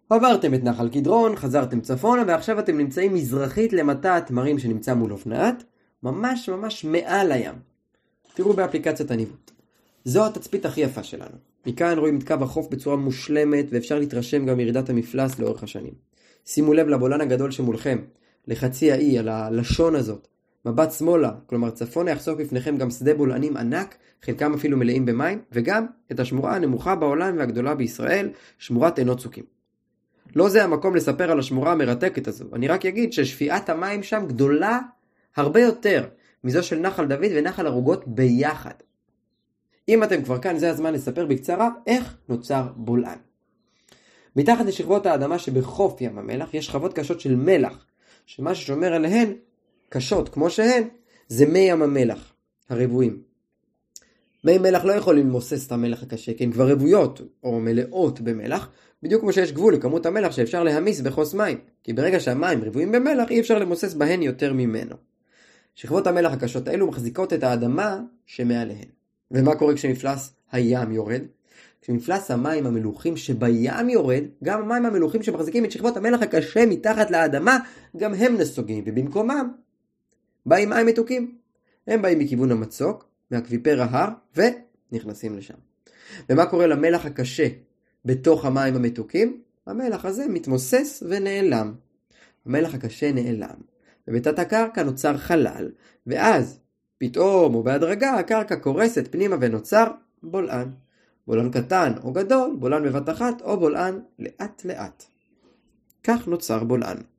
עברתם את נחל קדרון, חזרתם צפונה, ועכשיו אתם נמצאים מזרחית למטע התמרים שנמצא מול אופנת, ממש מעל הים. תראו באפליקציית הניווט. זו התצפית הכי יפה שלנו. מכאן רואים את קו החוף בצורה מושלמת, ואפשר להתרשם גם מירידת המפלס לאורך השנים. שימו לב לבולן הגדול שמולכם, לחצי האי, על הלשון הזאת. מבט שמאלה, כלומר צפונה, יחשוף בפניכם גם שדה בולענים ענק, חלקם אפילו מלאים במים, וגם את השמורה הנמוכה בעולם והגדולה בישראל, שמורת עינות צוקים. לא זה המקום לספר על השמורה המרתקת הזו. אני רק אגיד ששפיעת המים שם גדולה הרבה יותר מזו של נחל דוד ונחל ערוגות ביחד. אם אתם כבר כאן, זה הזמן לספר בקצרה איך נוצר בולען. מתחת לשכבות האדמה שבחוף ים המלח יש שכבות קשות של מלח, שמה ששומר עליהן קשות כמו שהן, זה מי ים המלח, הרבועים. מי מלח לא יכולים למוסס את המלח הקשה, כי הן כבר רבויות או מלאות במלח, בדיוק כמו שיש גבול לכמות המלח שאפשר להמיס בחוס מים, כי ברגע שהמים רבועים במלח אי אפשר למוסס בהן יותר ממנו. שכבות המלח הקשות האלו מחזיקות את האדמה שמעליהן. ומה קורה כשמפלס הים יורד? כשמפלס המים המלוחים שבים יורד, גם המים המלוחים שמחזיקים את שכבות המלח הקשה מתחת לאדמה, גם הם נסוגים, ובמקומם באים מים מתוקים. הם באים מכיוון המצוק, מאקוויפר ההר, ונכנסים לשם. ומה קורה למלח הקשה בתוך המים המתוקים? המלח הזה מתמוסס ונעלם. המלח הקשה נעלם. ובתת הקרקע נוצר חלל, ואז פתאום או בהדרגה הקרקע קורסת פנימה ונוצר בולען. בולען קטן או גדול, בולען בבת אחת או בולען לאט לאט. כך נוצר בולען.